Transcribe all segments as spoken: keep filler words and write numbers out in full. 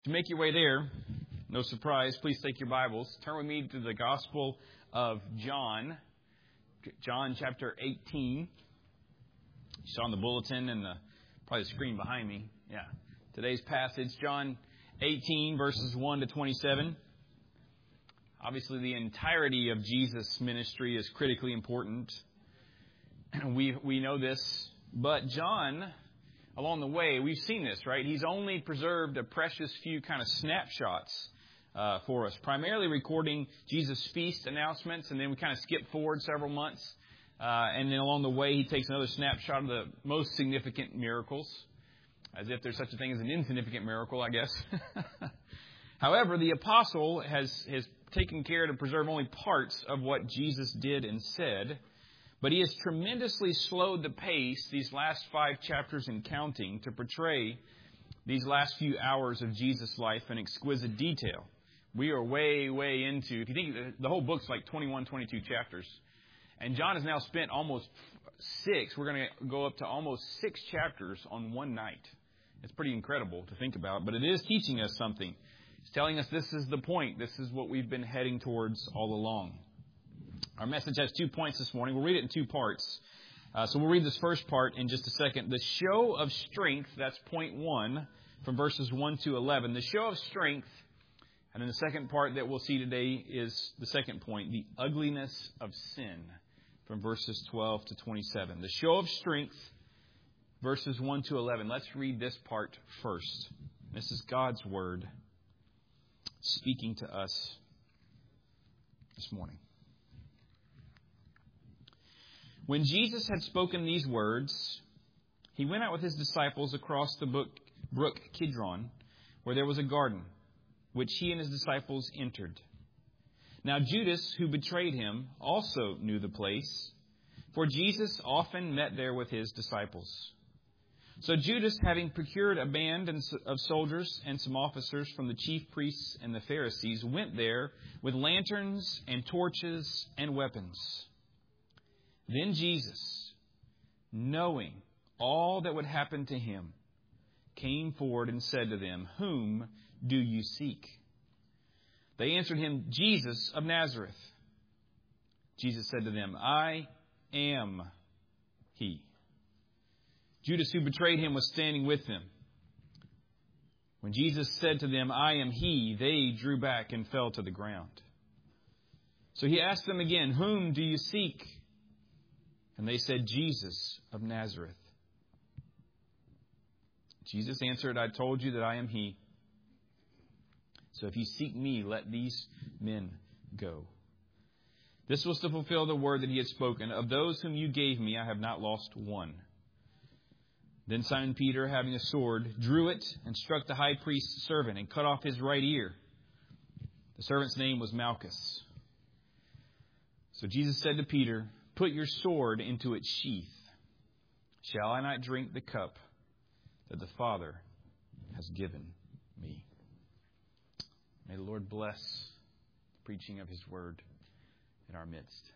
To make your way there, no surprise, please take your Bibles. Turn with me to the Gospel of John, John chapter eighteen. You saw on the bulletin and the, probably the screen behind me. Yeah. Today's passage, John eighteen, verses one to twenty-seven. Obviously, the entirety of Jesus' ministry is critically important. We we know this, but John, along the way, we've seen this, right? He's only preserved a precious few kind of snapshots uh, for us, primarily recording Jesus' feast announcements, and then we kind of skip forward several months. Uh, and then along the way, he takes another snapshot of the most significant miracles, as if there's such a thing as an insignificant miracle, I guess. However, the apostle has, has taken care to preserve only parts of what Jesus did and said. But he has tremendously slowed the pace these last five chapters and counting to portray these last few hours of Jesus' life in exquisite detail. We are way, way into, if you think the whole book's like twenty-one, twenty-two chapters. And John has now spent almost six. We're going to go up to almost six chapters on one night. It's pretty incredible to think about, but it is teaching us something. It's telling us this is the point. This is what we've been heading towards all along. Our message has two points this morning. We'll read it in two parts. Uh, so we'll read this first part in just a second. The show of strength, that's point one, from verses one to eleven. The show of strength. And then the second part that we'll see today is the second point, the ugliness of sin, from verses twelve to twenty-seven. The show of strength, verses one to eleven. Let's read this part first. This is God's Word speaking to us this morning. When Jesus had spoken these words, he went out with his disciples across the brook Kidron, where there was a garden, which he and his disciples entered. Now Judas, who betrayed him, also knew the place, for Jesus often met there with his disciples. So Judas, having procured a band of soldiers and some officers from the chief priests and the Pharisees, went there with lanterns and torches and weapons. Then Jesus, knowing all that would happen to him, came forward and said to them, "Whom do you seek?" They answered him, "Jesus of Nazareth." Jesus said to them, "I am he." Judas, who betrayed him, was standing with them. When Jesus said to them, "I am he," they drew back and fell to the ground. So he asked them again, "Whom do you seek?" And they said, "Jesus of Nazareth." Jesus answered, "I told you that I am he. So if you seek me, let these men go." This was to fulfill the word that he had spoken. "Of those whom you gave me, I have not lost one." Then Simon Peter, having a sword, drew it and struck the high priest's servant and cut off his right ear. The servant's name was Malchus. So Jesus said to Peter, "Put your sword into its sheath. Shall I not drink the cup that the Father has given me?" May the Lord bless the preaching of his word in our midst.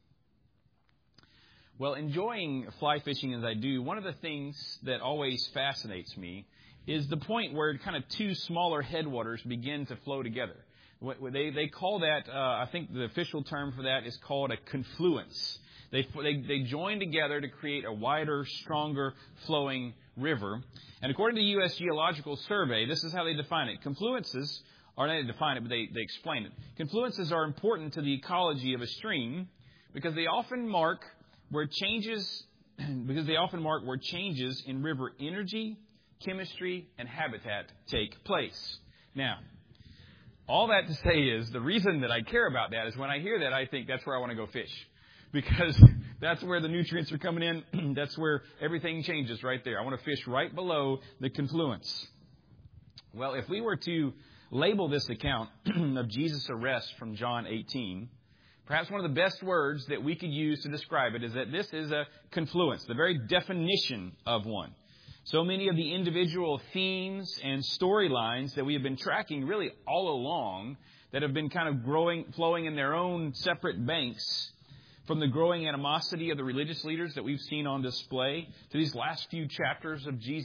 Well, enjoying fly fishing as I do, one of the things that always fascinates me is the point where kind of two smaller headwaters begin to flow together. They they call that, uh, I think the official term for that is called a confluence. They, they they join together to create a wider, stronger flowing river. And according to the U S Geological Survey, this is how they define it. Confluences, or not they define it, but they, they explain it. Confluences are important to the ecology of a stream because they often mark where changes, because they often mark where changes in river energy, chemistry, and habitat take place. Now, all that to say is the reason that I care about that is when I hear that, I think that's where I want to go fish. Because that's where the nutrients are coming in. That's where everything changes right there. I want to fish right below the confluence. Well, if we were to label this account of Jesus' arrest from John eighteen, perhaps one of the best words that we could use to describe it is that this is a confluence, the very definition of one. So many of the individual themes and storylines that we have been tracking really all along that have been kind of growing, flowing in their own separate banks, from the growing animosity of the religious leaders that we've seen on display to these last few chapters of Jesus'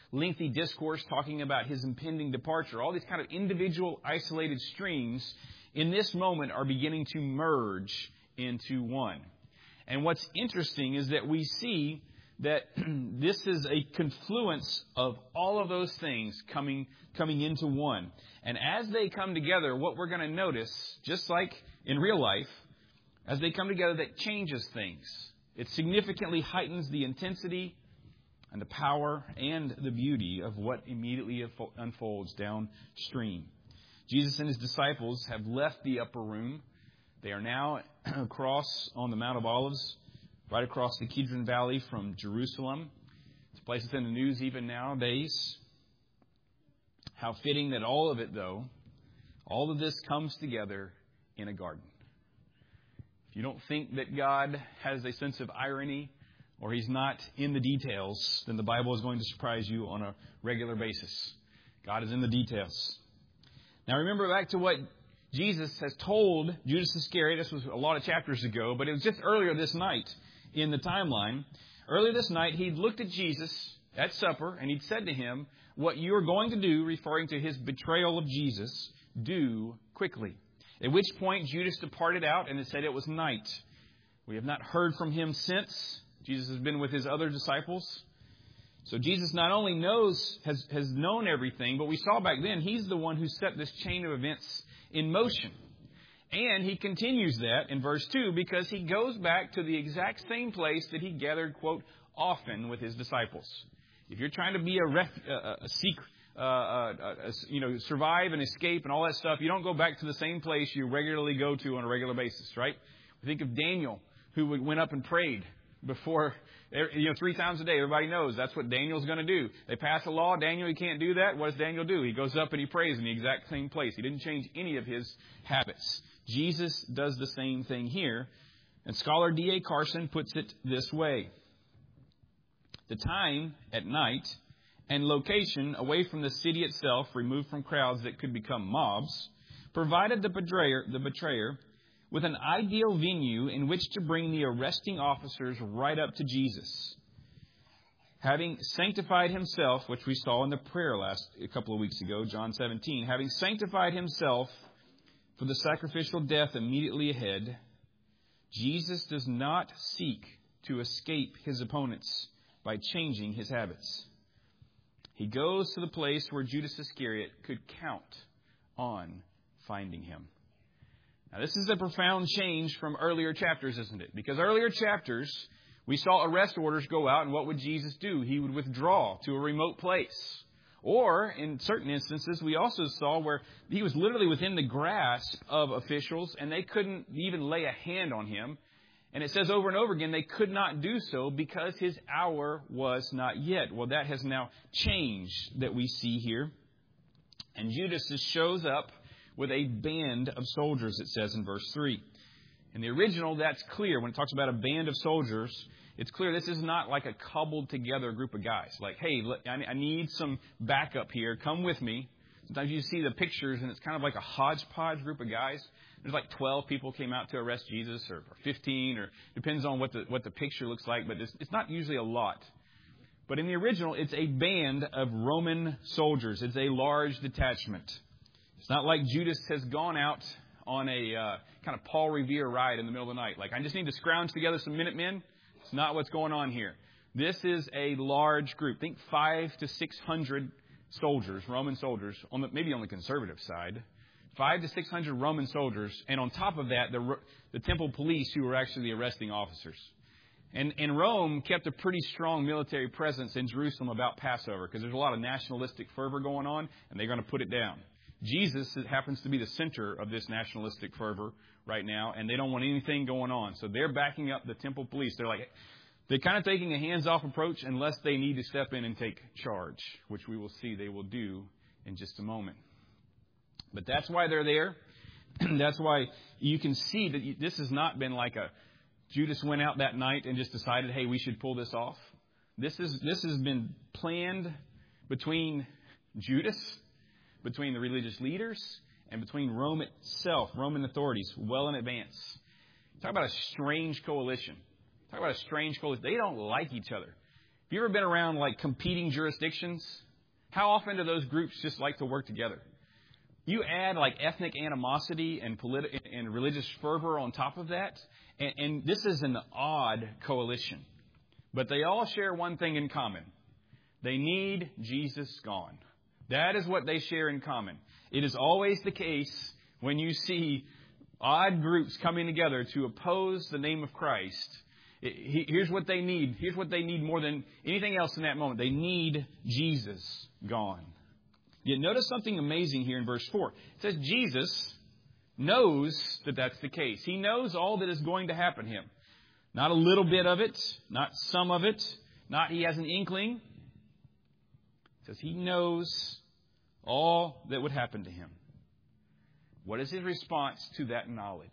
lengthy discourse talking about his impending departure. All these kind of individual isolated streams in this moment are beginning to merge into one. And what's interesting is that we see that this is a confluence of all of those things coming coming into one. And as they come together, what we're going to notice, just like in real life, as they come together, that changes things. It significantly heightens the intensity and the power and the beauty of what immediately unfolds downstream. Jesus and his disciples have left the upper room. They are now across on the Mount of Olives, right across the Kidron Valley from Jerusalem. It's a place that's in the news even nowadays. How fitting that all of it, though, all of this comes together in a garden. If you don't think that God has a sense of irony or he's not in the details, then the Bible is going to surprise you on a regular basis. God is in the details. Now remember back to what Jesus has told Judas Iscariot. This was a lot of chapters ago, but it was just earlier this night in the timeline. Earlier this night, he'd looked at Jesus at supper, and he'd said to him, what you're going to do, referring to his betrayal of Jesus, do quickly. At which point, Judas departed out, and it said it was night. We have not heard from him since. Jesus has been with his other disciples. So Jesus not only knows, has, has known everything, but we saw back then, he's the one who set this chain of events in motion. And he continues that in verse two because he goes back to the exact same place that he gathered, quote, often with his disciples. If you're trying to be a, ref, uh, a secret, uh, uh, uh, you know, survive and escape and all that stuff, you don't go back to the same place you regularly go to on a regular basis, right? Think of Daniel, who went up and prayed before, you know, three times a day. Everybody knows that's what Daniel's going to do. They pass a law. Daniel, you can't do that. What does Daniel do? He goes up and he prays in the exact same place. He didn't change any of his habits. Jesus does the same thing here. And scholar D A Carson puts it this way. The time at night and location away from the city itself, removed from crowds that could become mobs, provided the betrayer, the betrayer with an ideal venue in which to bring the arresting officers right up to Jesus. Having sanctified himself, which we saw in the prayer last a couple of weeks ago, John seventeen, having sanctified himself for the sacrificial death immediately ahead, Jesus does not seek to escape his opponents by changing his habits. He goes to the place where Judas Iscariot could count on finding him. Now, this is a profound change from earlier chapters, isn't it? Because earlier chapters, we saw arrest orders go out, and what would Jesus do? He would withdraw to a remote place. Or, in certain instances, we also saw where he was literally within the grasp of officials, and they couldn't even lay a hand on him. And it says over and over again, they could not do so because his hour was not yet. Well, that has now changed that we see here. And Judas shows up with a band of soldiers, it says in verse three. In the original, that's clear. When it talks about a band of soldiers, it's clear this is not like a cobbled together group of guys. Like, hey, I need some backup here. Come with me. Sometimes you see the pictures, and it's kind of like a hodgepodge group of guys. There's like twelve people came out to arrest Jesus, or fifteen, or depends on what the what the picture looks like. But it's, it's not usually a lot. But in the original, it's a band of Roman soldiers. It's a large detachment. It's not like Judas has gone out on a uh, kind of Paul Revere ride in the middle of the night. Like, I just need to scrounge together some Minutemen. It's not what's going on here. This is a large group. Think five to six hundred soldiers, Roman soldiers, on the, maybe on the conservative side. Five to six hundred Roman soldiers, and on top of that, the the temple police who were actually the arresting officers. And, and Rome kept a pretty strong military presence in Jerusalem about Passover because there's a lot of nationalistic fervor going on, and they're going to put it down. Jesus happens to be the center of this nationalistic fervor right now, and they don't want anything going on. So they're backing up the temple police. They're like, they're kind of taking a hands-off approach unless they need to step in and take charge, which we will see they will do in just a moment. But that's why they're there. That's why you can see that this has not been like a Judas went out that night and just decided, hey, we should pull this off. This is this has been planned between Judas, between the religious leaders, and between Rome itself, Roman authorities, well in advance. Talk about a strange coalition. Talk about a strange coalition. They don't like each other. you ever been around like competing jurisdictions? How often do those groups just like to work together? You add like ethnic animosity and politi- and religious fervor on top of that, and, and this is an odd coalition. But they all share one thing in common. They need Jesus gone. That is what they share in common. It is always the case when you see odd groups coming together to oppose the name of Christ. Here's what they need. Here's what they need more than anything else in that moment. They need Jesus gone. Yet notice something amazing here in verse four. It says Jesus knows that that's the case. He knows all that is going to happen to him. Not a little bit of it, not some of it, not he has an inkling. It says he knows all that would happen to him. What is his response to that knowledge?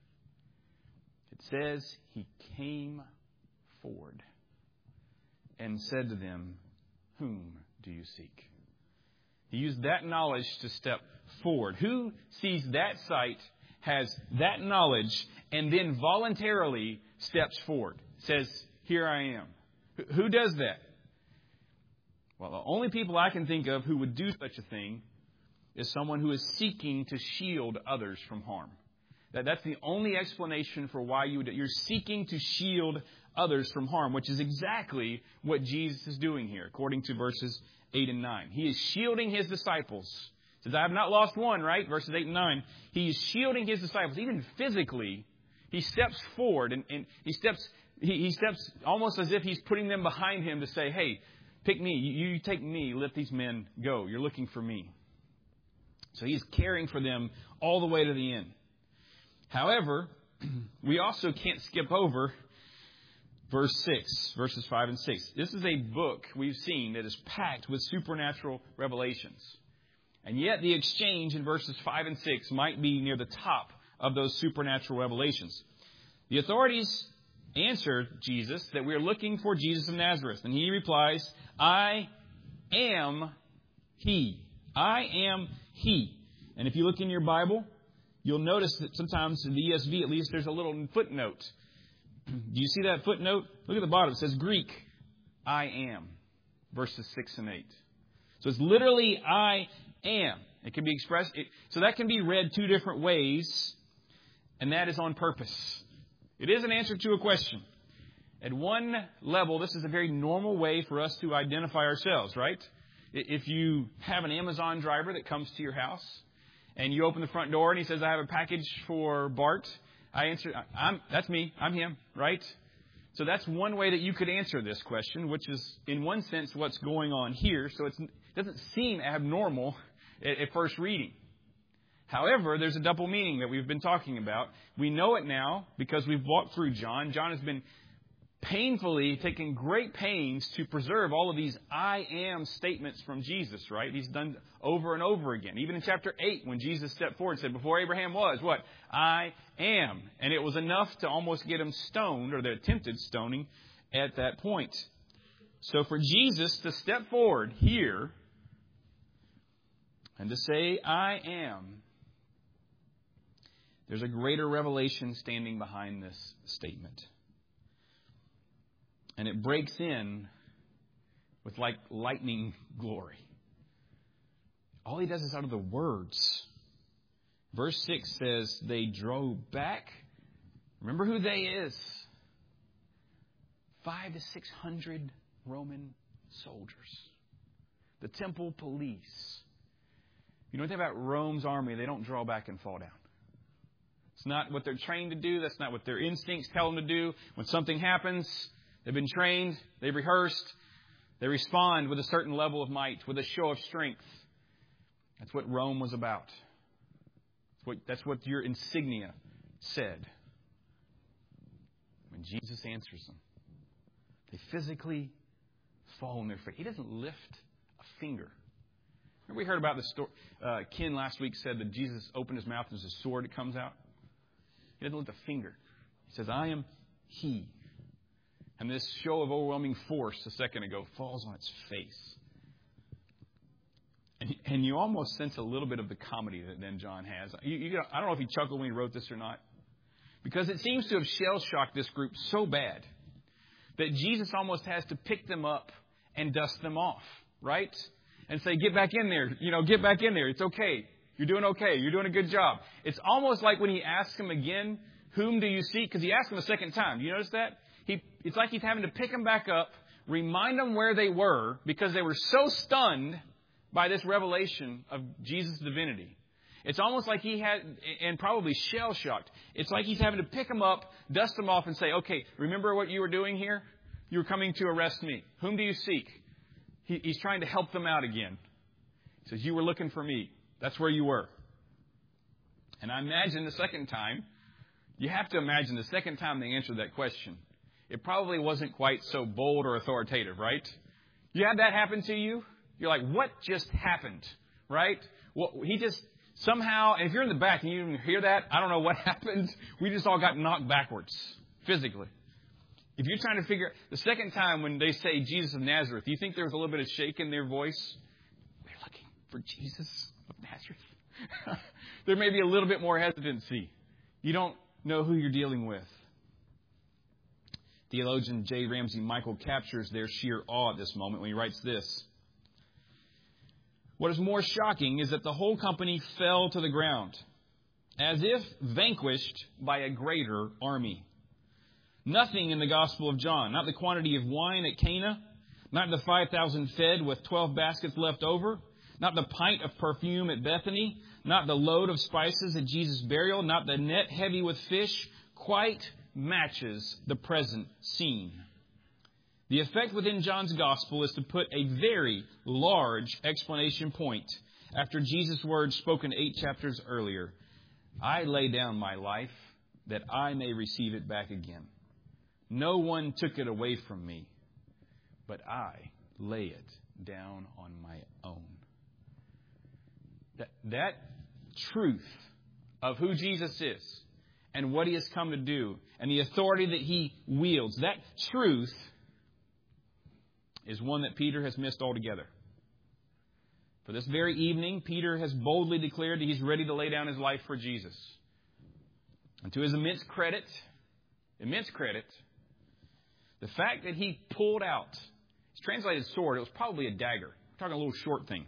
It says he came forward and said to them, "Whom do you seek?" He used that knowledge to step forward. Who sees that sight, has that knowledge, and then voluntarily steps forward? Says, "Here I am." Who does that? Well, the only people I can think of who would do such a thing is someone who is seeking to shield others from harm. That, that's the only explanation for why you would do it. You're seeking to shield others from harm, which is exactly what Jesus is doing here, according to verses eight and nine. He is shielding his disciples. He says, "I have not lost one," right? Verses eight and nine. He is shielding his disciples, even physically. He steps forward and, and he steps he, he steps almost as if he's putting them behind him to say, "Hey, pick me. You, you take me. Let these men go. You're looking for me." So he's caring for them all the way to the end. However, we also can't skip over verse six, verses five and six. This is a book we've seen that is packed with supernatural revelations. And yet the exchange in verses five and six might be near the top of those supernatural revelations. The authorities answered Jesus that we are looking for Jesus of Nazareth. And he replies, "I am he. I am he." And if you look in your Bible, you'll notice that sometimes in the E S V, at least, there's a little footnote. Do you see that footnote? Look at the bottom. It says Greek, "I am," verses six and eight. So it's literally "I am." It can be expressed. It, so that can be read two different ways, and that is on purpose. It is an answer to a question. At one level, this is a very normal way for us to identify ourselves, right? If you have an Amazon driver that comes to your house, and you open the front door and he says, "I have a package for Bart," I answer, I'm, that's me. I'm him, right? So that's one way that you could answer this question, which is, in one sense, what's going on here. So it's, it doesn't seem abnormal at, at first reading. However, there's a double meaning that we've been talking about. We know it now because we've walked through John. John has been painfully taking great pains to preserve all of these "I am" statements from Jesus, right? He's done over and over again. Even in chapter eight, when Jesus stepped forward and said, "Before Abraham was," what? "I am." And it was enough to almost get him stoned, or they attempted stoning at that point. So for Jesus to step forward here and to say, "I am," there's a greater revelation standing behind this statement. And it breaks in with like lightning glory. All he does is out of the words. Verse six says, they drove back. Remember who they is. Five to six hundred Roman soldiers. The temple police. You know anything about Rome's army? They don't draw back and fall down. It's not what they're trained to do. That's not what their instincts tell them to do. When something happens, they've been trained, they've rehearsed, they respond with a certain level of might, with a show of strength. That's what Rome was about. That's what, that's what your insignia said. When Jesus answers them, they physically fall on their face. He doesn't lift a finger. Remember we heard about the story. Uh, Ken last week said that Jesus opened his mouth and there's a sword that comes out. He doesn't lift a finger. He says, "I am he." And this show of overwhelming force a second ago falls on its face. And, and you almost sense a little bit of the comedy that then John has. You, you, I don't know if he chuckled when he wrote this or not. Because it seems to have shell-shocked this group so bad that Jesus almost has to pick them up and dust them off, right? And say, get back in there. You know, get back in there. It's okay. You're doing okay. You're doing a good job. It's almost like when he asks him again, whom do you seek? Because he asked him a second time. Do you notice that? He, it's like he's having to pick them back up, remind them where they were, because they were so stunned by this revelation of Jesus' divinity. It's almost like he had, and probably shell-shocked. It's like he's having to pick them up, dust them off, and say, okay, remember what you were doing here? You were coming to arrest me. Whom do you seek? He, he's trying to help them out again. He says, you were looking for me. That's where you were. And I imagine the second time, you have to imagine the second time they answered that question, it probably wasn't quite so bold or authoritative, right? You had that happen to you? You're like, what just happened? Right? Well, he just somehow, and if you're in the back and you didn't hear that, I don't know what happened. We just all got knocked backwards physically. If you're trying to figure, the second time when they say Jesus of Nazareth, do you think there was a little bit of shake in their voice? They're looking for Jesus of Nazareth. There may be a little bit more hesitancy. You don't know who you're dealing with. Theologian J. Ramsey Michael captures their sheer awe at this moment when he writes this. What is more shocking is that the whole company fell to the ground, as if vanquished by a greater army. Nothing in the Gospel of John, not the quantity of wine at Cana, not the five thousand fed with twelve baskets left over, not the pint of perfume at Bethany, not the load of spices at Jesus' burial, not the net heavy with fish, quite matches the present scene. The effect within John's Gospel is to put a very large explanation point after Jesus' words spoken eight chapters earlier. I lay down my life that I may receive it back again. No one took it away from me, but I lay it down on my own. That, that truth of who Jesus is and what He has come to do and the authority that He wields, that truth is one that Peter has missed altogether. For this very evening, Peter has boldly declared that he's ready to lay down his life for Jesus. And to his immense credit, immense credit, the fact that he pulled out, it's translated sword, it was probably a dagger. We're talking a little short thing.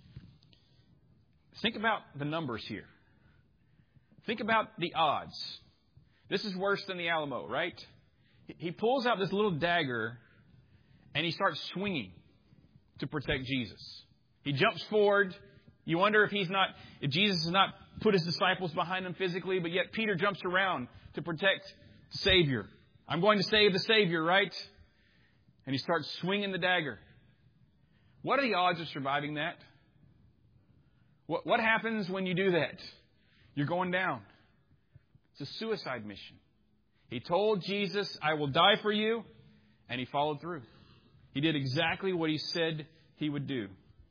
Think about the numbers here. Think about the odds. This is worse than the Alamo, right? He pulls out this little dagger and he starts swinging to protect Jesus. He jumps forward. You wonder if he's not, if Jesus has not put his disciples behind him physically, but yet Peter jumps around to protect the Savior. I'm going to save the Savior, right? And he starts swinging the dagger. What are the odds of surviving that? What, what happens when you do that? You're going down. It's a suicide mission. He told Jesus, I will die for you, and he followed through. He did exactly what he said he would do.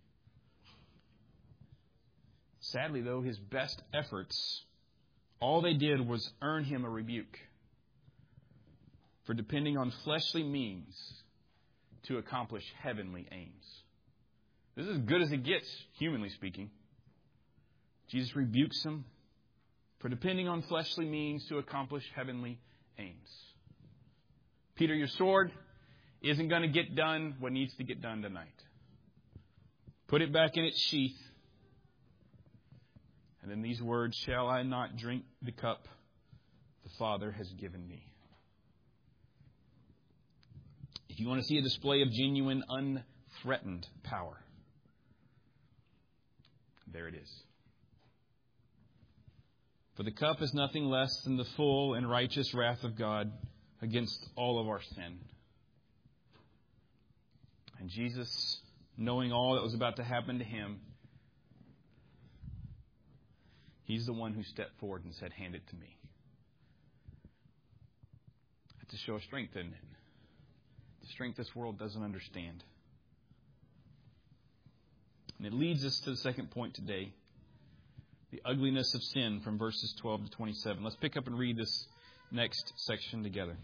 Sadly, though, his best efforts, all they did was earn him a rebuke for depending on fleshly means to accomplish heavenly aims. This is as good as it gets, humanly speaking. Jesus rebukes him for depending on fleshly means to accomplish heavenly aims. Peter, your sword isn't going to get done what needs to get done tonight. Put it back in its sheath. And then these words, shall I not drink the cup the Father has given me? If you want to see a display of genuine, unthreatened power, there it is. For the cup is nothing less than the full and righteous wrath of God against all of our sin. And Jesus, knowing all that was about to happen to him, he's the one who stepped forward and said, hand it to me. That's a show of strength, isn't it? The strength this world doesn't understand. And it leads us to the second point today. The ugliness of sin from verses twelve to twenty-seven. Let's pick up and read this next section together.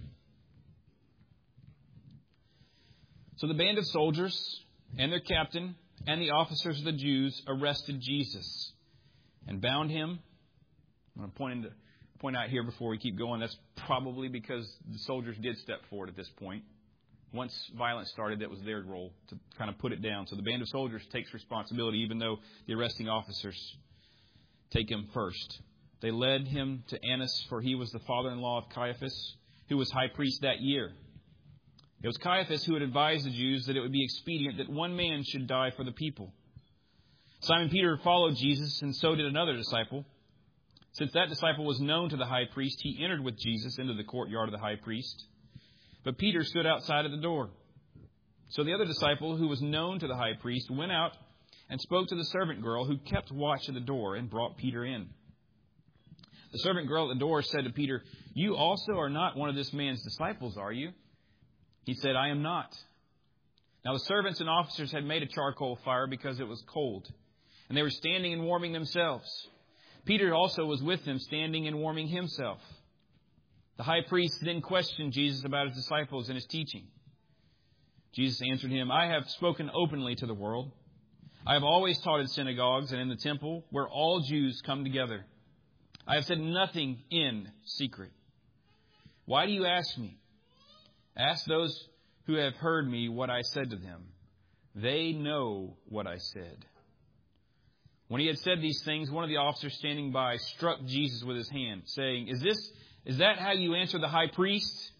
So the band of soldiers and their captain and the officers of the Jews arrested Jesus and bound him. I'm going to point, into, point out here before we keep going, that's probably because the soldiers did step forward at this point. Once violence started, that was their role to kind of put it down. So the band of soldiers takes responsibility, even though the arresting officers take him first. They led him to Annas, for he was the father-in-law of Caiaphas, who was high priest that year. It was Caiaphas who had advised the Jews that it would be expedient that one man should die for the people. Simon Peter followed Jesus, and so did another disciple. Since that disciple was known to the high priest, he entered with Jesus into the courtyard of the high priest. But Peter stood outside at the door. So the other disciple, who was known to the high priest, went out and spoke to the servant girl who kept watch at the door and brought Peter in. The servant girl at the door said to Peter, "You also are not one of this man's disciples, are you?" He said, "I am not." Now the servants and officers had made a charcoal fire because it was cold, and they were standing and warming themselves. Peter also was with them, standing and warming himself. The high priest then questioned Jesus about his disciples and his teaching. Jesus answered him, "I have spoken openly to the world. I have always taught in synagogues and in the temple where all Jews come together. I have said nothing in secret. Why do you ask me? Ask those who have heard me what I said to them. They know what I said." When he had said these things, one of the officers standing by struck Jesus with his hand, saying, Is this, is that how you answer the high priest?"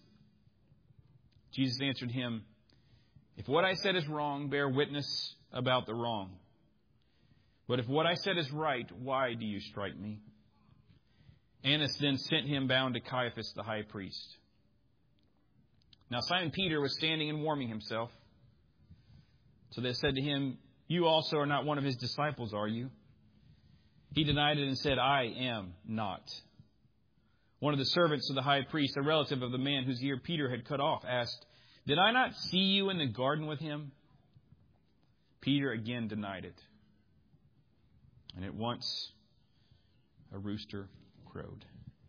Jesus answered him, "If what I said is wrong, bear witness about the wrong. But if what I said is right, why do you strike me?" Annas then sent him bound to Caiaphas the high priest. Now Simon Peter was standing and warming himself. So they said to him, "You also are not one of his disciples, are you?" He denied it and said, "I am not." One of the servants of the high priest, a relative of the man whose ear Peter had cut off, asked, "Did I not see you in the garden with him?" Peter again denied it. And at once a rooster crowed.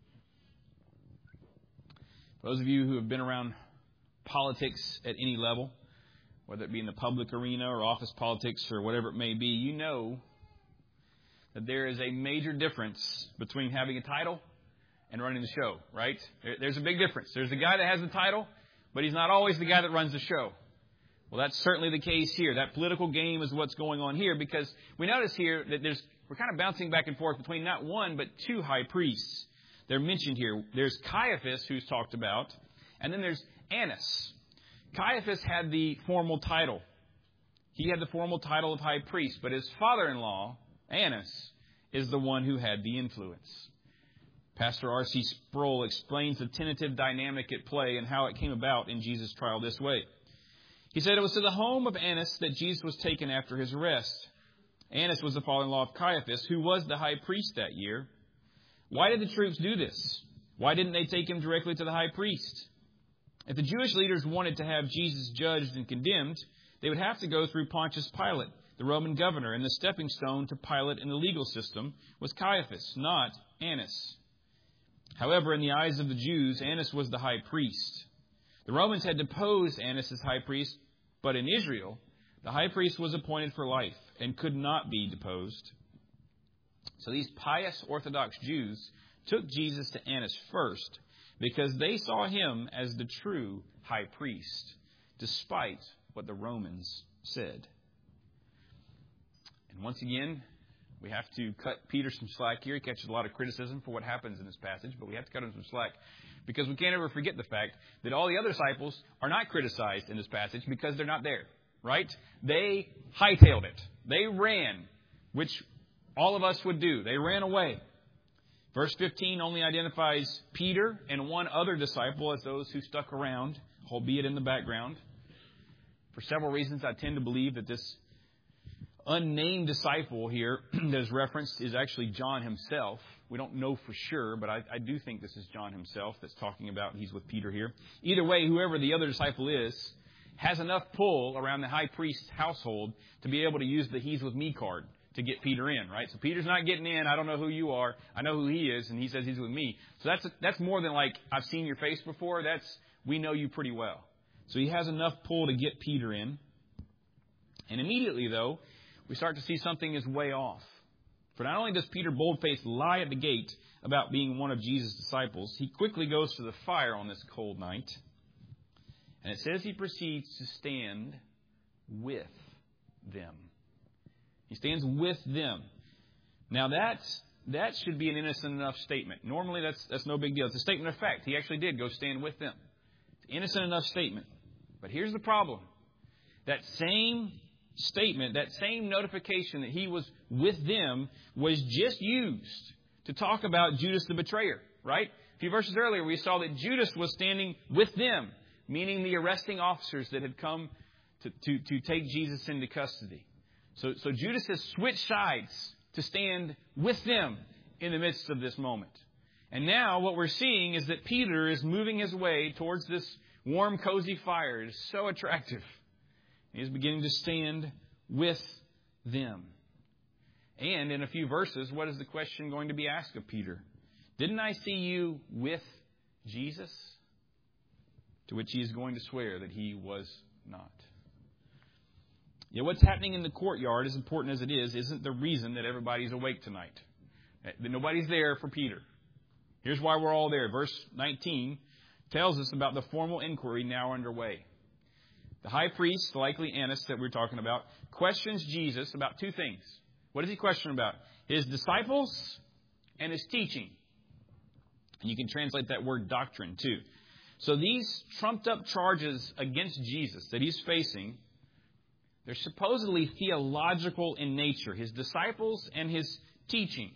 For those of you who have been around politics at any level, whether it be in the public arena or office politics or whatever it may be, you know that there is a major difference between having a title and running the show, right? There's a big difference. There's a guy that has the title, but he's not always the guy that runs the show. Well, that's certainly the case here. That political game is what's going on here, because we notice here that there's we're kind of bouncing back and forth between not one, but two high priests. They're mentioned here. There's Caiaphas, who's talked about, and then there's Annas. Caiaphas had the formal title. He had the formal title of high priest, but his father-in-law, Annas, is the one who had the influence. Pastor R C Sproul explains the tentative dynamic at play and how it came about in Jesus' trial this way. He said it was to the home of Annas that Jesus was taken after his arrest. Annas was the father-in-law of Caiaphas, who was the high priest that year. Why did the troops do this? Why didn't they take him directly to the high priest? If the Jewish leaders wanted to have Jesus judged and condemned, they would have to go through Pontius Pilate, the Roman governor, and the stepping stone to Pilate in the legal system was Caiaphas, not Annas. However, in the eyes of the Jews, Annas was the high priest. The Romans had deposed Annas as high priest, but in Israel, the high priest was appointed for life and could not be deposed. So these pious Orthodox Jews took Jesus to Annas first because they saw him as the true high priest, despite what the Romans said. And once again, we have to cut Peter some slack here. He catches a lot of criticism for what happens in this passage, but we have to cut him some slack because we can't ever forget the fact that all the other disciples are not criticized in this passage because they're not there, right? They hightailed it. They ran, which all of us would do. They ran away. Verse fifteen only identifies Peter and one other disciple as those who stuck around, albeit in the background. For several reasons, I tend to believe that this unnamed disciple here that is referenced is actually John himself. We don't know for sure, but I, I do think this is John himself that's talking about. He's with Peter here. Either way, whoever the other disciple is has enough pull around the high priest's household to be able to use the "he's with me" card to get Peter in, right? So Peter's not getting in. I don't know who you are. I know who he is, and he says he's with me. So that's that's more than like, I've seen your face before. That's, we know you pretty well. So he has enough pull to get Peter in. And immediately, though, we start to see something is way off. For not only does Peter bold-faced lie at the gate about being one of Jesus' disciples, he quickly goes to the fire on this cold night. And it says he proceeds to stand with them. He stands with them. Now that's, that should be an innocent enough statement. Normally that's, that's no big deal. It's a statement of fact. He actually did go stand with them. It's an innocent enough statement. But here's the problem. That same statement, that same notification that he was with them was just used to talk about Judas the betrayer, right? A few verses earlier we saw that Judas was standing with them, meaning the arresting officers that had come to, to, to take Jesus into custody. So, so Judas has switched sides to stand with them in the midst of this moment. And now what we're seeing is that Peter is moving his way towards this warm, cozy fire. It is so attractive. He is beginning to stand with them. And in a few verses, what is the question going to be asked of Peter? Didn't I see you with Jesus? To which he is going to swear that he was not. Yet what's happening in the courtyard, as important as it is, isn't the reason that everybody's awake tonight. That nobody's there for Peter. Here's why we're all there. Verse nineteen tells us about the formal inquiry now underway. The high priest, likely Annas that we're talking about, questions Jesus about two things. What does he question about? His disciples and his teaching. And you can translate that word doctrine too. So these trumped up charges against Jesus that he's facing, they're supposedly theological in nature. His disciples and his teaching.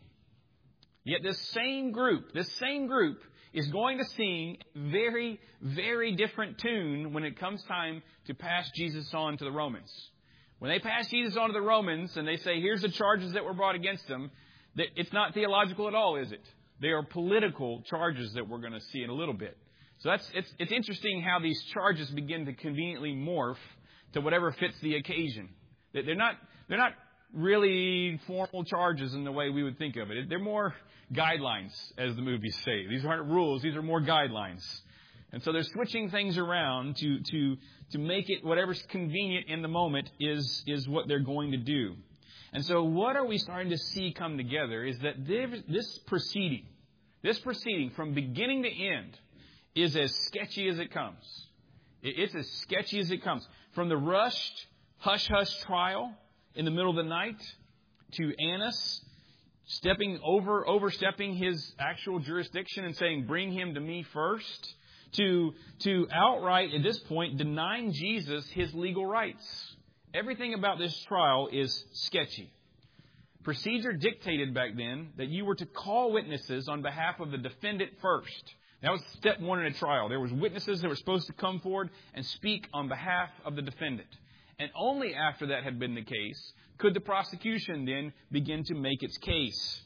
Yet this same group, this same group is going to sing a very, very different tune when it comes time to pass Jesus on to the Romans. When they pass Jesus on to the Romans and they say, here's the charges that were brought against them, it's not theological at all, is it? They are political charges that we're going to see in a little bit. So that's it's, it's interesting how these charges begin to conveniently morph to whatever fits the occasion. They're not, they're not really formal charges in the way we would think of it. They're more guidelines, as the movies say. These aren't rules. These are more guidelines. And so they're switching things around to, to, to make it whatever's convenient in the moment is, is what they're going to do. And so what are we starting to see come together is that this proceeding, this proceeding from beginning to end is as sketchy as it comes. It's as sketchy as it comes. From the rushed, hush-hush trial in the middle of the night to Annas stepping over, overstepping his actual jurisdiction and saying, bring him to me first, to, to outright, at this point, denying Jesus his legal rights. Everything about this trial is sketchy. Procedure dictated back then that you were to call witnesses on behalf of the defendant first. That was step one in a trial. There was witnesses that were supposed to come forward and speak on behalf of the defendant. And only after that had been the case could the prosecution then begin to make its case.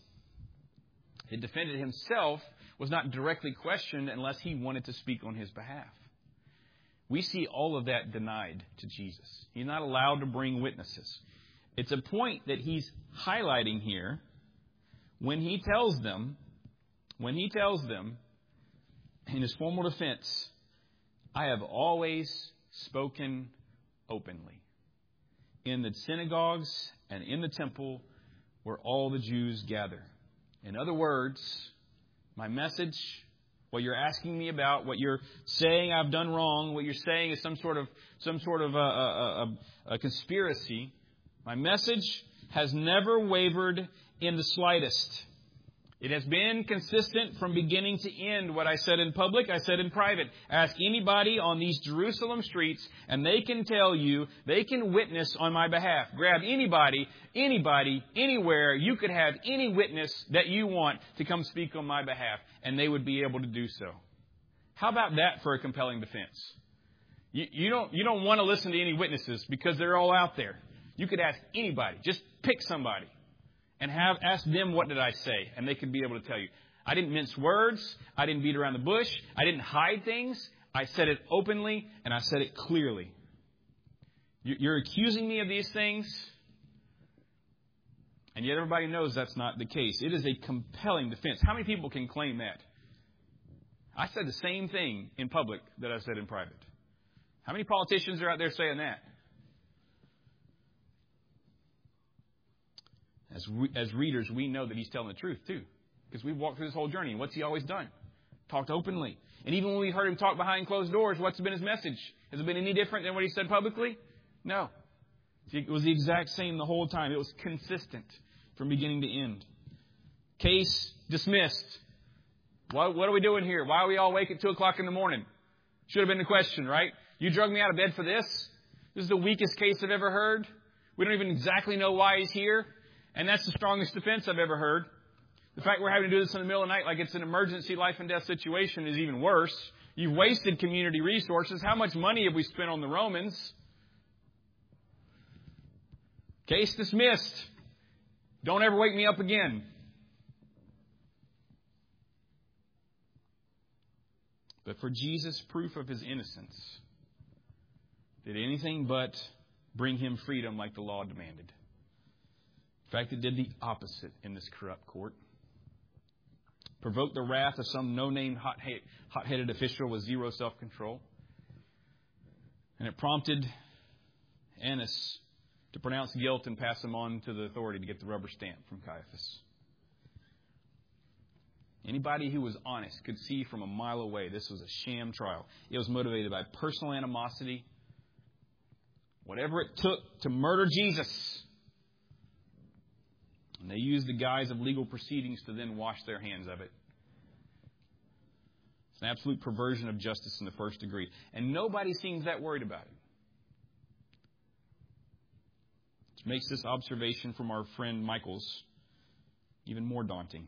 The defendant himself was not directly questioned unless he wanted to speak on his behalf. We see all of that denied to Jesus. He's not allowed to bring witnesses. It's a point that he's highlighting here when he tells them, when he tells them in his formal defense, I have always spoken openly in the synagogues and in the temple where all the Jews gather. In other words, my message, what you're asking me about, what you're saying I've done wrong, what you're saying is some sort of some sort of a, a, a, a conspiracy. My message has never wavered in the slightest. It has been consistent from beginning to end. What I said in public, I said in private. Ask anybody on these Jerusalem streets, and they can tell you, they can witness on my behalf. Grab anybody, anybody, anywhere. You could have any witness that you want to come speak on my behalf, and they would be able to do so. How about that for a compelling defense? You, you don't, you don't want to listen to any witnesses because they're all out there. You could ask anybody. Just pick somebody. And have ask them, what did I say? And they could be able to tell you. I didn't mince words. I didn't beat around the bush. I didn't hide things. I said it openly, and I said it clearly. You're accusing me of these things, and yet everybody knows that's not the case. It is a compelling defense. How many people can claim that? I said the same thing in public that I said in private. How many politicians are out there saying that? As, we, as readers, we know that he's telling the truth, too. Because we've walked through this whole journey. And what's he always done? Talked openly. And even when we heard him talk behind closed doors, what's been his message? Has it been any different than what he said publicly? No. It was the exact same the whole time. It was consistent from beginning to end. Case dismissed. What, what are we doing here? Why are we all awake at two o'clock in the morning? Should have been the question, right? You drug me out of bed for this? This is the weakest case I've ever heard. We don't even exactly know why he's here. And that's the strongest defense I've ever heard. The fact we're having to do this in the middle of the night like it's an emergency life and death situation is even worse. You've wasted community resources. How much money have we spent on the Romans? Case dismissed. Don't ever wake me up again. But for Jesus, proof of his innocence did anything but bring him freedom like the law demanded. In fact, it did the opposite in this corrupt court. Provoked the wrath of some no-name hot-headed official with zero self-control. And it prompted Annas to pronounce guilt and pass him on to the authority to get the rubber stamp from Caiaphas. Anybody who was honest could see from a mile away this was a sham trial. It was motivated by personal animosity. Whatever it took to murder Jesus. And they used the guise of legal proceedings to then wash their hands of it. It's an absolute perversion of justice in the first degree. And nobody seems that worried about it. Which makes this observation from our friend Michael's even more daunting.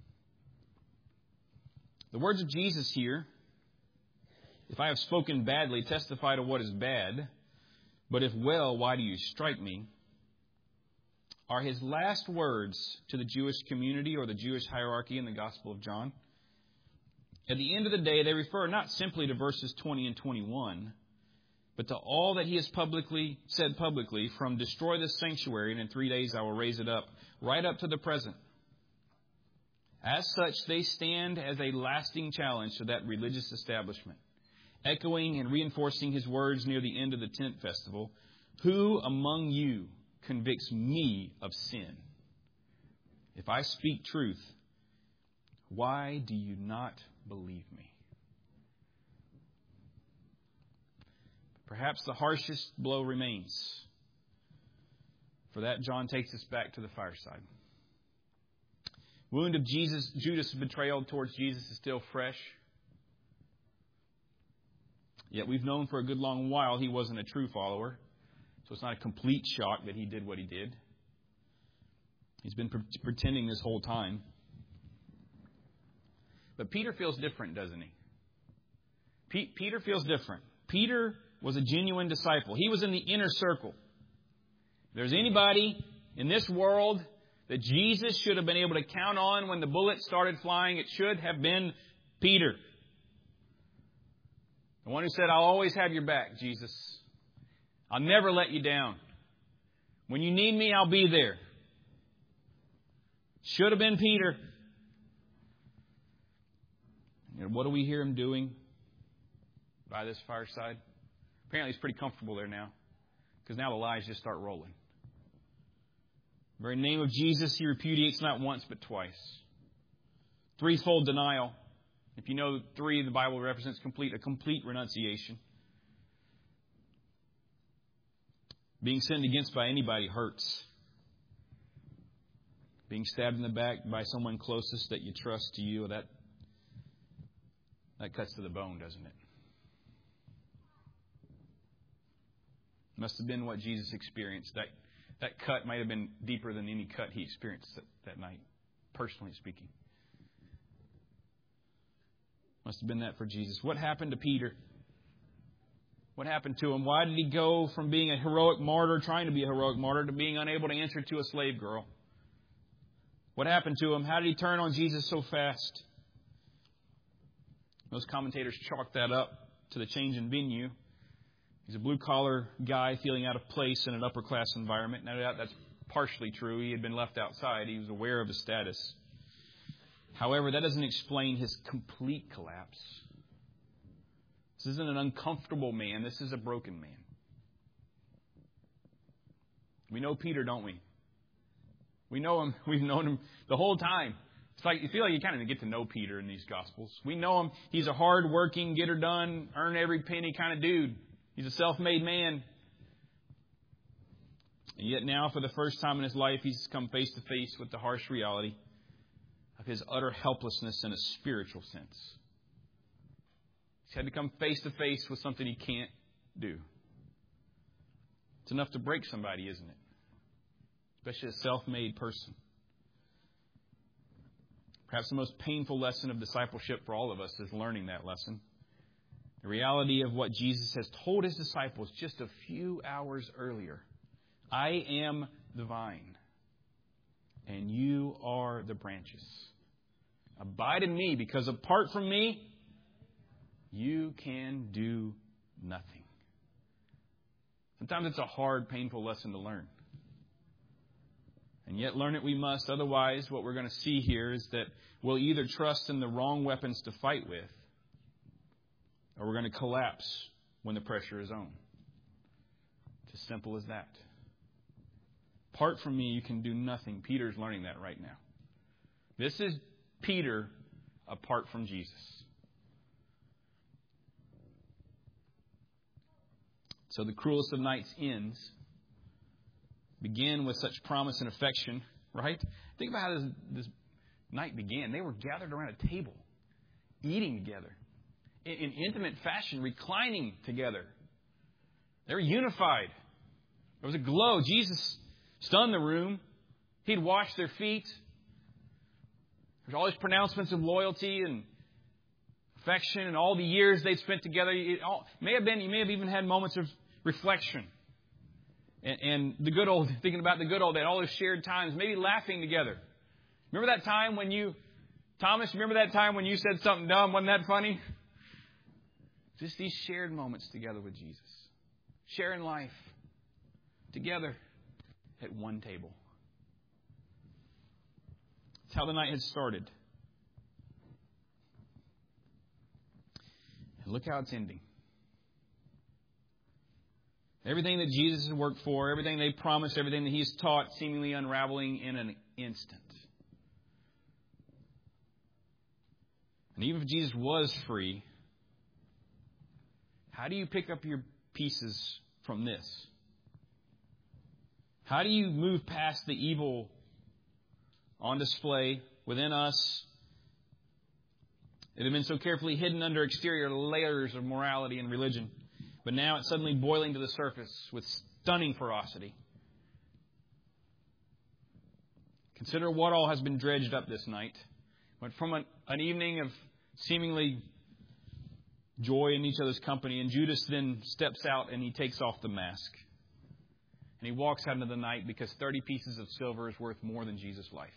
The words of Jesus here, if I have spoken badly, testify to what is bad. But if well, why do you strike me? Are his last words to the Jewish community or the Jewish hierarchy in the Gospel of John. At the end of the day, they refer not simply to verses twenty and twenty-one, but to all that he has publicly said publicly, from destroy this sanctuary and in three days I will raise it up, right up to the present. As such, they stand as a lasting challenge to that religious establishment, echoing and reinforcing his words near the end of the tent festival. Who among you convicts me of sin? If I speak truth, why do you not believe me? Perhaps the harshest blow remains. For that, John takes us back to the fireside. Wound of Jesus, Judas' betrayal towards Jesus is still fresh. Yet we've known for a good long while he wasn't a true follower. So it's not a complete shock that he did what he did. He's been pre- pretending this whole time. But Peter feels different, doesn't he? P- Peter feels different. Peter was a genuine disciple. He was in the inner circle. If there's anybody in this world that Jesus should have been able to count on when the bullets started flying, it should have been Peter. The one who said, I'll always have your back, Jesus. I'll never let you down. When you need me, I'll be there. Should have been Peter. And what do we hear him doing by this fireside? Apparently he's pretty comfortable there now, because now the lies just start rolling. The very name of Jesus he repudiates not once but twice. Threefold denial. If you know three, the Bible represents complete a complete renunciation. Being sinned against by anybody hurts. Being stabbed in the back by someone closest that you trust to you, that that cuts to the bone, doesn't it? Must have been what Jesus experienced. That that cut might have been deeper than any cut he experienced that, that night, personally speaking. Must have been that for Jesus. What happened to Peter? What happened to him? Why did he go from being a heroic martyr, trying to be a heroic martyr, to being unable to answer to a slave girl? What happened to him? How did he turn on Jesus so fast? Most commentators chalk that up to the change in venue. He's a blue-collar guy feeling out of place in an upper-class environment. No doubt that's partially true. He had been left outside. He was aware of his status. However, that doesn't explain his complete collapse. This isn't an uncomfortable man. This is a broken man. We know Peter, don't we? We know him. We've known him the whole time. It's like you feel like you kind of get to know Peter in these Gospels. We know him. He's a hard-working, get-her-done, earn-every-penny kind of dude. He's a self-made man. And yet now, for the first time in his life, he's come face-to-face with the harsh reality of his utter helplessness in a spiritual sense. He's had to come face-to-face with something he can't do. It's enough to break somebody, isn't it? Especially a self-made person. Perhaps the most painful lesson of discipleship for all of us is learning that lesson. The reality of what Jesus has told His disciples just a few hours earlier. I am the vine, and you are the branches. Abide in me, because apart from me, you can do nothing. Sometimes it's a hard, painful lesson to learn. And yet learn it we must. Otherwise, what we're going to see here is that we'll either trust in the wrong weapons to fight with, or we're going to collapse when the pressure is on. It's as simple as that. Apart from me, you can do nothing. Peter's learning that right now. This is Peter apart from Jesus. So the cruelest of nights ends. Begin with such promise and affection, right? Think about how this, this night began. They were gathered around a table, eating together, in, in intimate fashion, reclining together. They were unified. There was a glow. Jesus stunned the room. He'd washed their feet. There's all these pronouncements of loyalty and affection and all the years they'd spent together. It all, may have been, you may have even had moments of reflection. And, and the good old, thinking about the good old days, all those shared times, maybe laughing together. Remember that time when you, Thomas, remember that time when you said something dumb? Wasn't that funny? Just these shared moments together with Jesus. Sharing life together at one table. That's how the night had started. And look how it's ending. Everything that Jesus has worked for, everything they promised, everything that He's taught, seemingly unraveling in an instant. And even if Jesus was free, how do you pick up your pieces from this? How do you move past the evil on display within us that have been so carefully hidden under exterior layers of morality and religion? But now it's suddenly boiling to the surface with stunning ferocity. Consider what all has been dredged up this night. Went from an, an evening of seemingly joy in each other's company, and Judas then steps out and he takes off the mask. And he walks out into the night because thirty pieces of silver is worth more than Jesus' life.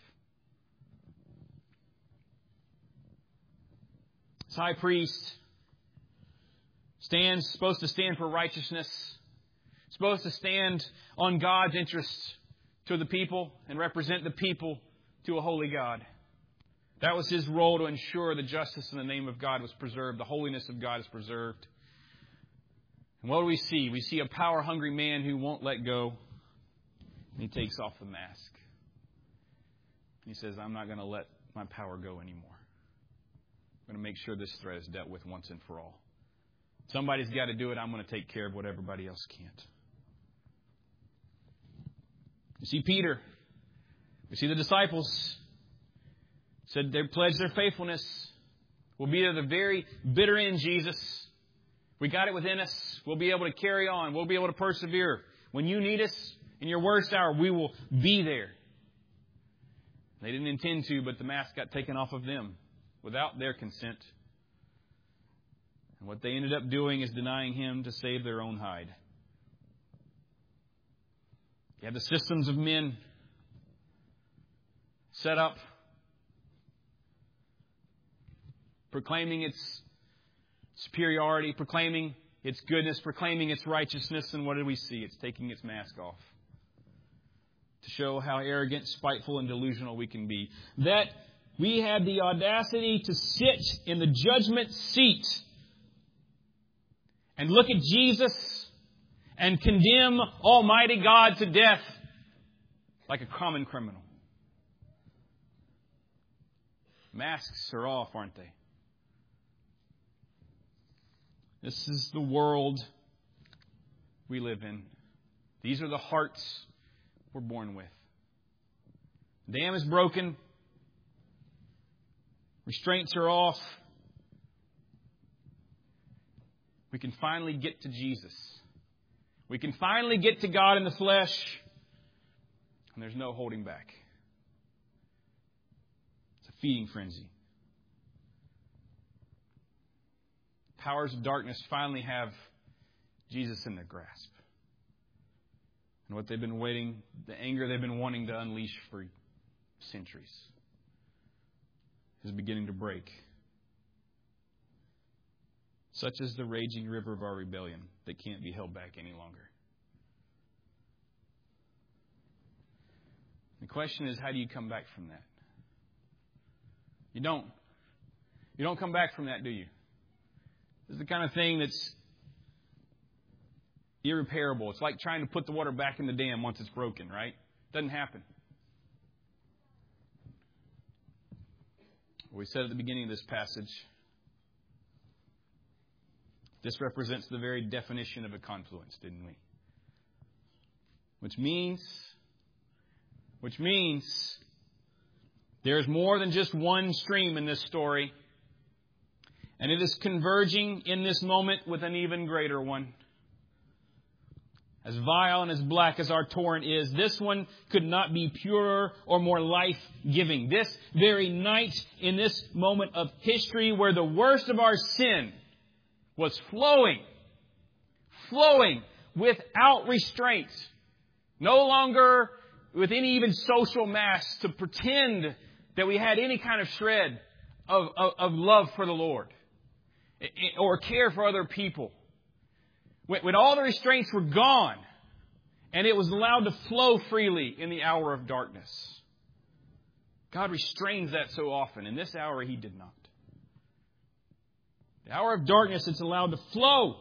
This high priest stands, supposed to stand for righteousness, supposed to stand on God's interests to the people and represent the people to a holy God. That was his role, to ensure the justice in the name of God was preserved, the holiness of God is preserved. And what do we see? We see a power-hungry man who won't let go. And he takes off the mask. He says, I'm not going to let my power go anymore. I'm going to make sure this threat is dealt with once and for all. Somebody's got to do it. I'm going to take care of what everybody else can't. You see Peter. We see the disciples. Said they pledged their faithfulness. We'll be to the very bitter end, Jesus. We got it within us. We'll be able to carry on. We'll be able to persevere. When you need us in your worst hour, we will be there. They didn't intend to, but the mask got taken off of them without their consent. And what they ended up doing is denying Him to save their own hide. You have the systems of men set up, proclaiming its superiority, proclaiming its goodness, proclaiming its righteousness. And what do we see? It's taking its mask off to show how arrogant, spiteful, and delusional we can be. That we have the audacity to sit in the judgment seat and look at Jesus and condemn Almighty God to death like a common criminal. Masks are off, aren't they? This is the world we live in. These are the hearts we're born with. The dam is broken. Restraints are off. We can finally get to Jesus. We can finally get to God in the flesh. And there's no holding back. It's a feeding frenzy. Powers of darkness finally have Jesus in their grasp. And what they've been waiting, the anger they've been wanting to unleash for centuries, is beginning to break. Such is the raging river of our rebellion that can't be held back any longer. The question is, how do you come back from that? You don't. You don't come back from that, do you? This is the kind of thing that's irreparable. It's like trying to put the water back in the dam once it's broken, right? Doesn't happen. We said at the beginning of this passage, this represents the very definition of a confluence, didn't we? Which means, which means there's more than just one stream in this story. And it is converging in this moment with an even greater one. As vile and as black as our torrent is, this one could not be purer or more life-giving. This very night, in this moment of history where the worst of our sin was flowing, flowing without restraint, no longer with any even social mask to pretend that we had any kind of shred of, of, of love for the Lord or care for other people. When, when all the restraints were gone and it was allowed to flow freely in the hour of darkness. God restrains that so often. In this hour, He did not. The hour of darkness, it's allowed to flow.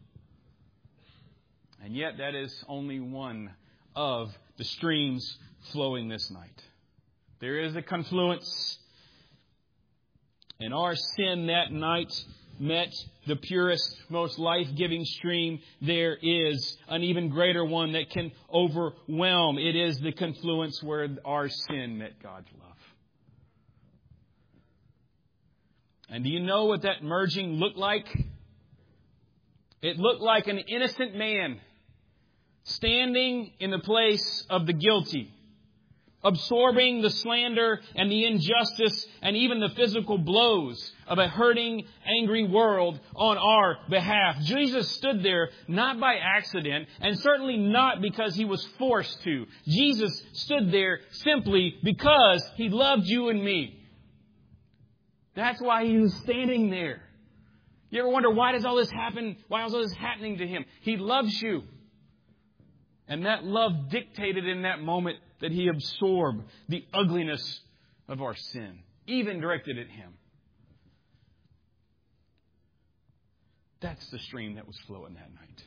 And yet that is only one of the streams flowing this night. There is a confluence. And our sin that night met the purest, most life-giving stream. There is an even greater one that can overwhelm. It is the confluence where our sin met God's love. And do you know what that merging looked like? It looked like an innocent man standing in the place of the guilty, absorbing the slander and the injustice and even the physical blows of a hurting, angry world on our behalf. Jesus stood there not by accident and certainly not because He was forced to. Jesus stood there simply because He loved you and me. That's why He was standing there. You ever wonder, why does all this happen? Why is all this happening to Him? He loves you. And that love dictated in that moment that He absorbed the ugliness of our sin, even directed at Him. That's the stream that was flowing that night.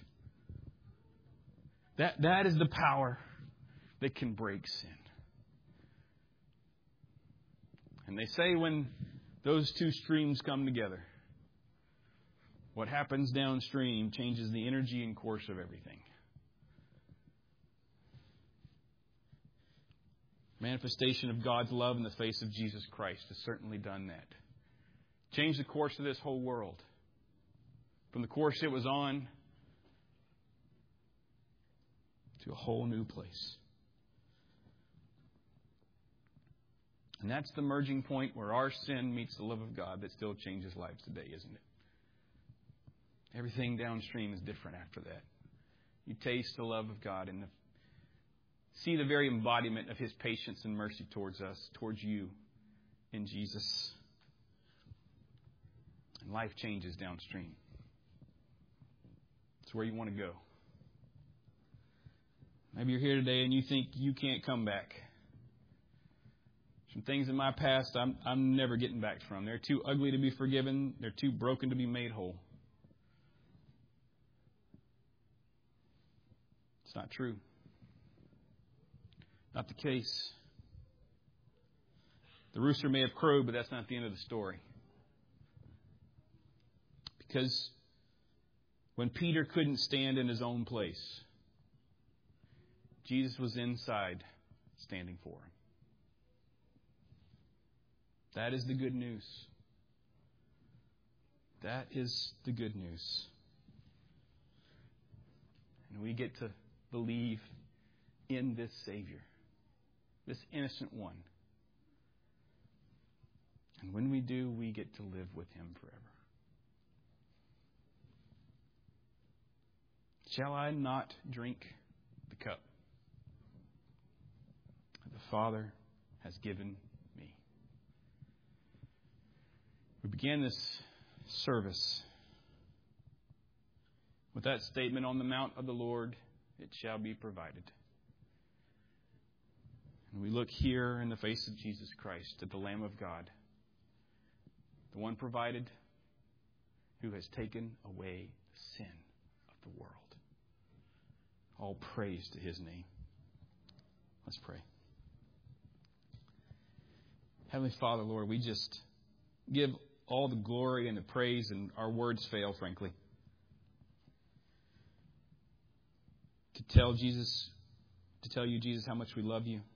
That, that is the power that can break sin. And they say when those two streams come together, what happens downstream changes the energy and course of everything. Manifestation of God's love in the face of Jesus Christ has certainly done that. Changed the course of this whole world. From the course it was on to a whole new place. And that's the merging point where our sin meets the love of God that still changes lives today, isn't it? Everything downstream is different after that. You taste the love of God and the see the very embodiment of His patience and mercy towards us, towards you in Jesus. And life changes downstream. It's where you want to go. Maybe you're here today and you think you can't come back. Some things in my past I'm, I'm never getting back from. They're too ugly to be forgiven. They're too broken to be made whole. It's not true. Not the case. The rooster may have crowed, but that's not the end of the story. Because when Peter couldn't stand in his own place, Jesus was inside standing for him. That is the good news. That is the good news. And we get to believe in this Savior, this innocent one. And when we do, we get to live with Him forever. Shall I not drink the cup that the Father has given me? We began this service with that statement, on the mount of the Lord it shall be provided. And we look here in the face of Jesus Christ, at the Lamb of God, the one provided, who has taken away the sin of the world. All praise to His name. Let's pray. Heavenly Father, Lord, we just give all the glory and the praise, and our words fail, frankly, to tell Jesus, to tell you, Jesus, how much we love you.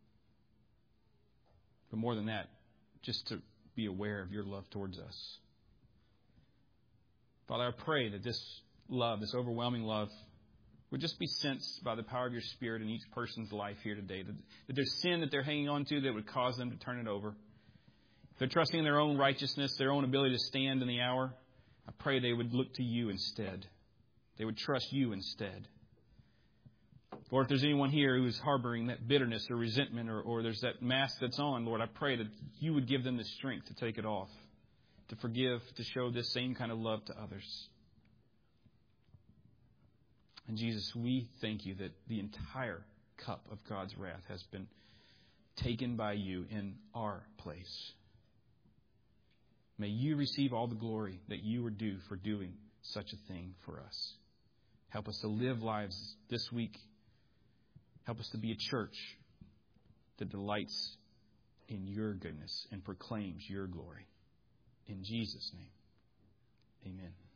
But more than that, just to be aware of your love towards us. Father, I pray that this love, this overwhelming love, would just be sensed by the power of your Spirit in each person's life here today. That, that there's sin that they're hanging on to that would cause them to turn it over. If they're trusting in their own righteousness, their own ability to stand in the hour, I pray they would look to you instead. They would trust you instead. Lord, if there's anyone here who is harboring that bitterness or resentment, or, or there's that mask that's on, Lord, I pray that you would give them the strength to take it off, to forgive, to show this same kind of love to others. And Jesus, we thank you that the entire cup of God's wrath has been taken by you in our place. May you receive all the glory that you are due for doing such a thing for us. Help us to live lives this week. Help us to be a church that delights in your goodness and proclaims your glory. In Jesus' name, amen.